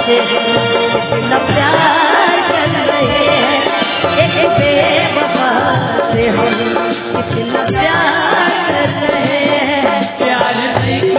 से इतना प्यार कर रहे हैं, एक बेवफा से हम इतना प्यार कर रहे हैं। प्यार नहीं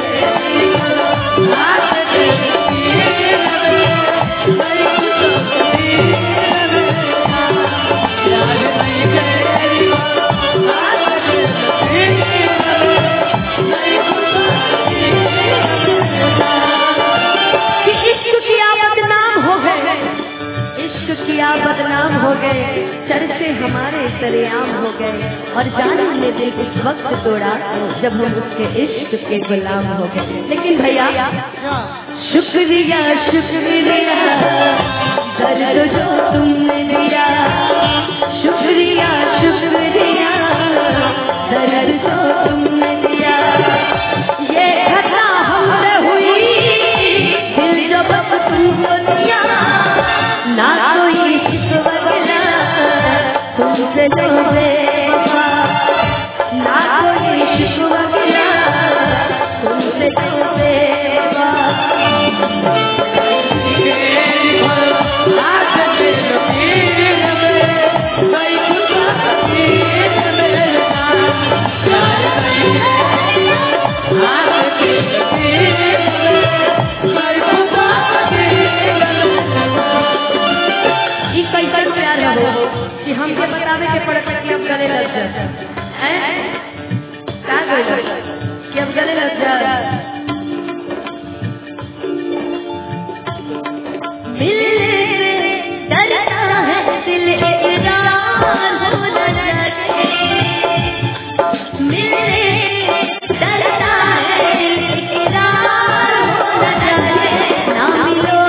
किया बदनाम हो गए, चर्चे हमारे सरेआम हो गए, और जान ने दिल उस वक्त तोड़ा जब हम उसके इश्क के गुलाम हो गए। लेकिन भैया शुक्रिया शुक्रिया दर्द जो तुमने दिया, शुक्रिया शुक्रिया दर्द जो तुमने दिया, ये घटना हमसे हुई दिल जो बस तुमको दिया, ना कोई शिकवा तुमसे जो बेवफा, ना कोई शिकवा तुमसे जो बेवफा। कि हम के बतावे के पड़ कि अब गले लग जाए हैं, क्या गले कि अब गले लग जाए। डरता है दिल इकरार हो न जाए, डरता है दिल इकरार हो न जाए, ना मिलो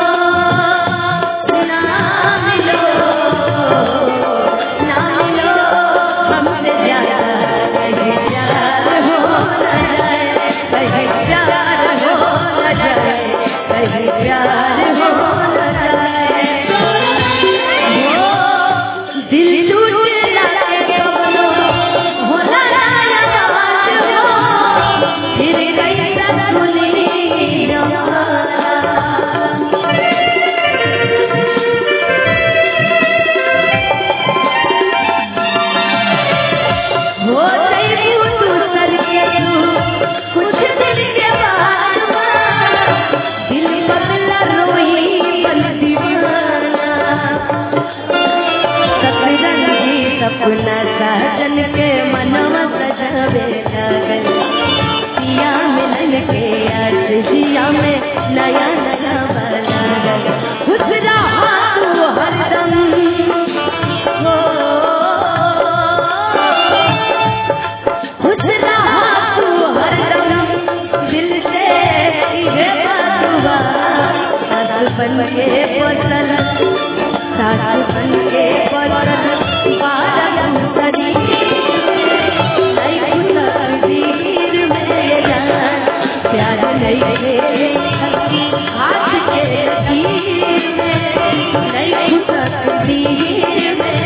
सपना साजन के मनवा सजावे लागल, पिया मिलन के आज जिया में नया नया लागल, खुश रहा तू हरदम हो, खुश रहा तू हरदम दिल से ये बात, सास बन के बदल, सास बन के बदल प्यार नहीं हाथ के लकीर में, नहीं तकदीर में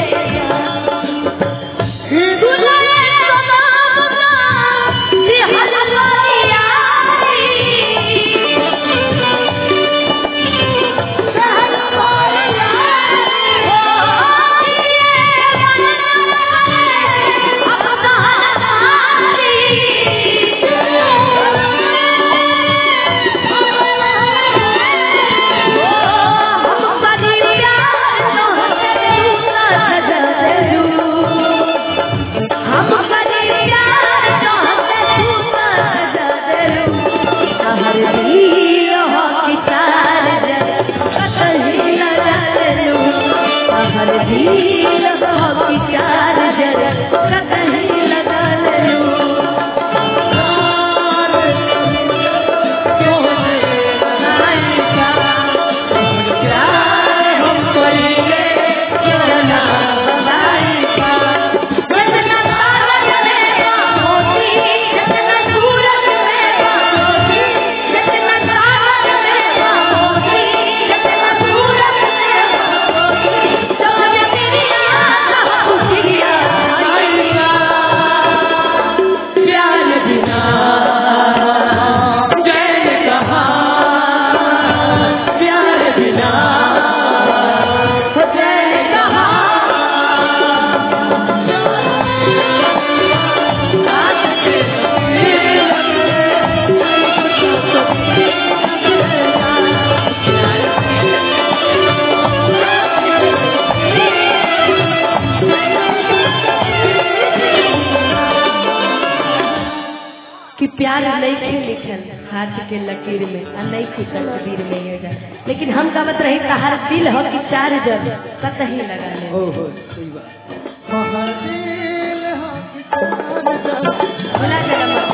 हाथ के लकीर में नहीं खुदा तकदीर में ये जा। लेकिन हम का मत रही हर दिल हो कि चार्जर कतही लगा ले। ओहो सही बात। हर दिल हो कि चार्जर बोला जरा मत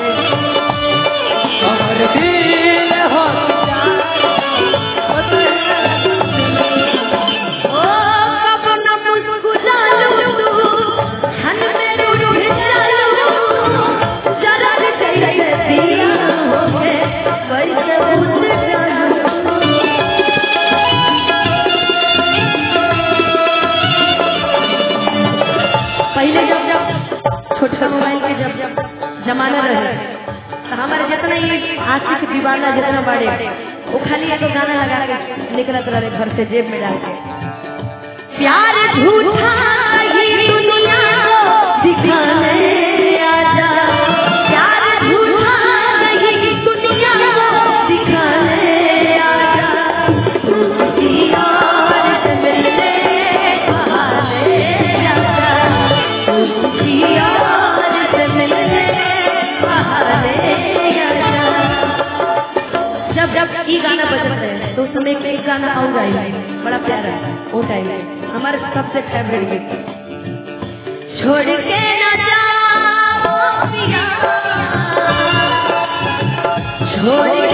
हर दिल हो कि चार्जर ओ कब न मुस्कुरा लूं तू हन में रूठ जालू जरा कैसे दिया होगे कैसे भूल जालू। पहले जब छोटा मोबाइल के जब जमाना रहे तो हमारे जितना ये आशिक दीवाना जितना बड़े वो खाली एक गाना लगा के निकलत रहे घर से जेब में डाल के। प्यार झूठा ही दुनिया को दिखाने आजा, प्यार झूठा ही दुनिया को दिखाने आजा, तुझी यार से मिलने बहाने आजा, तुझी यार से मिलने बहाने आजा। जब ये गाना बजता है तो उस समय एक गाना और आई बड़ा प्यारा वो टाइम हमारे सबसे फेवरेट गीत। छोड़ के ना जाओ पिया, छोड़